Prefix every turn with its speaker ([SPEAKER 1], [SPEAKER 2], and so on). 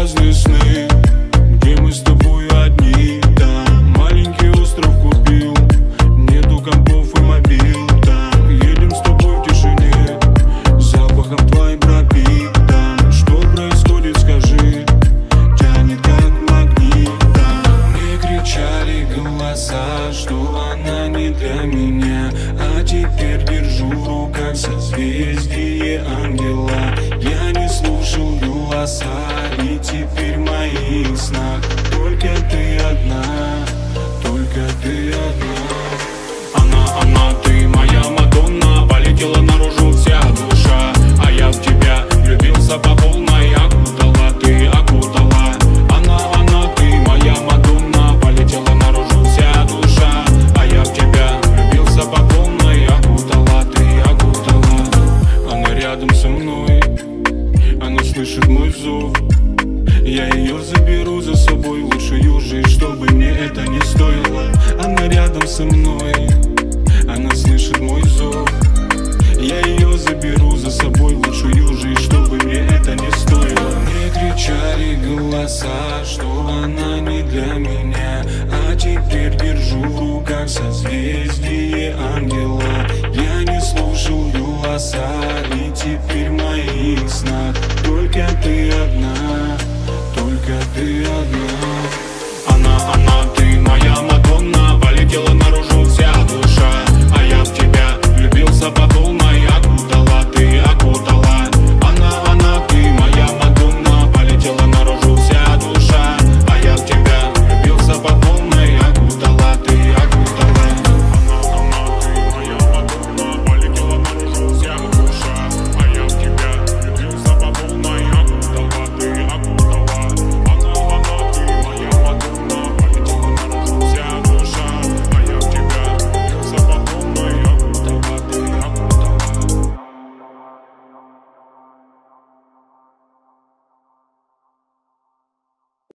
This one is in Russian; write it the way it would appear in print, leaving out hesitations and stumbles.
[SPEAKER 1] грязные сны, где мы с тобой одни. Там маленький остров купил, нету компов и мобил. Там едем с тобой в тишине, запахом твоим пропитан. Что происходит, скажи, тянет как магнит. Там мне кричали голоса, что она не для меня, а теперь держу в руках созвездие ангела. Я не слушал голоса, и теперь в моих снах только ты одна, только ты одна. Она, ты моя Мадонна, полетела наружу вся душа, а я в тебя влюбился по полной. Окутала, ты окутала. Она, ты моя Мадонна, полетела наружу вся душа, а я в тебя влюбился по полной. Окутала, ты окутала. Она рядом со мной, она слышит мой зов. Я ее заберу за собой в лучшую жизнь, чтобы мне это не стоило. Она рядом со мной, она слышит мой зов. Я ее заберу за собой в лучшую жизнь, чтобы мне это не стоило. Мне кричали голоса, что она не для меня, а теперь держу в руках созвездие